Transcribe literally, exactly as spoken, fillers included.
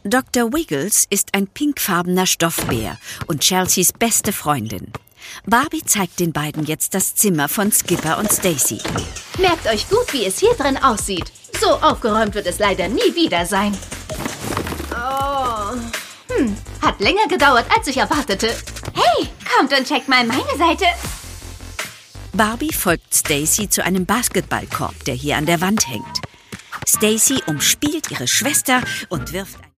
Doktor Wiggles ist ein pinkfarbener Stoffbär und Chelseas beste Freundin. Barbie zeigt den beiden jetzt das Zimmer von Skipper und Stacy. Merkt euch gut, wie es hier drin aussieht. So aufgeräumt wird es leider nie wieder sein. Oh. Hm, hat länger gedauert, als ich erwartete. Hey, kommt und checkt mal meine Seite. Barbie folgt Stacy zu einem Basketballkorb, der hier an der Wand hängt. Stacy umspielt ihre Schwester und wirft ein